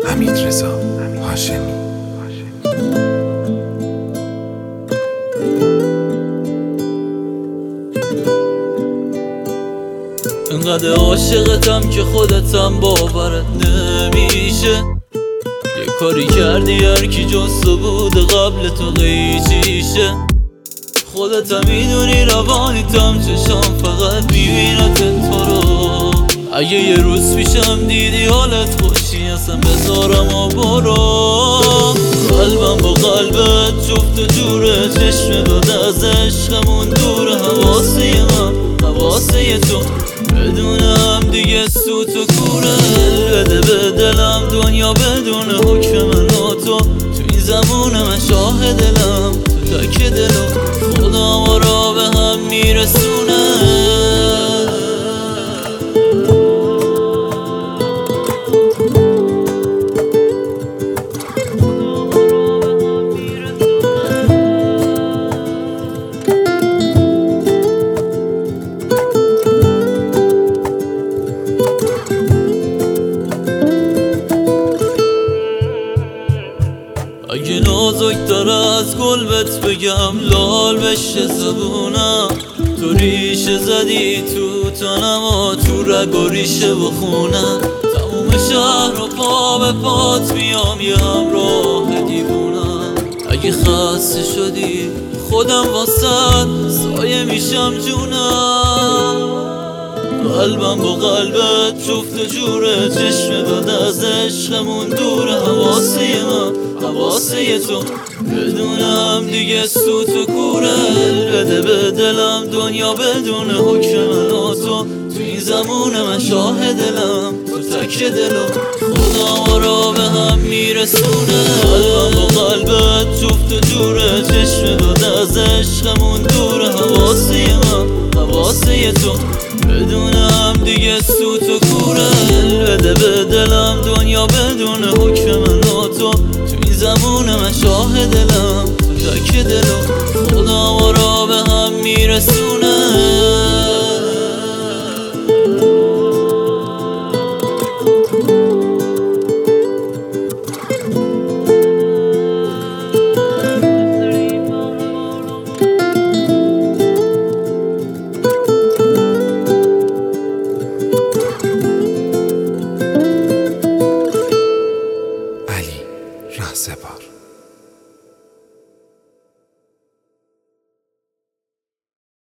حمیدرضا هاشمی. انقدر عاشقتم که خودتم باورت نمیشه. یه کاری کردی هر کی جز تو بوده قبل تو قیچیشه. خودت میدونی روانیتم چشام فقط میبینت تو رو. اگه یه روز پیشم دیدی حالت خوشی اصلا بذارم و برو. قلبم با قلبت جفت و جوره، چشم داد از عشقمون دوره. حواسه من حواسه تو بدونم دیگه سوت و کوره. بده به دلم دنیا بدون حکم من و تو این زمان من شاه دلم. تو تک دلم خدا را به هم میرسونه. اگه نازک‌تر از گل بهت بگم لال بشه زبونم. تو ریشه زدی تو تنم و تو رگ و ریشه و خونم. تموم شهر و پا به پات میام یه همراه دیوونم. اگه خسته شدی خودم واسط سایه میشم جونم. قلبم با قلبت جفت جوره، چشم داد از عشقمون دوره. حواسه من حواسه تو بدونم دیگه سوت و کوره. بده به دلم دنیا بدون حکم من و تو این زمان من شاه دلم. تو تک دلم خدا را به هم میرسونه. قلبم با قلبت جفت و جوره، چشم داد از عشقمون دوره. حواسه من حواسه تو بدونم دیگه سوت و کوره. بده به دلم دنیا بدون حکم من و تو این زمان من شاه دلم. تو تک دلم خدا را به هم میرسونه.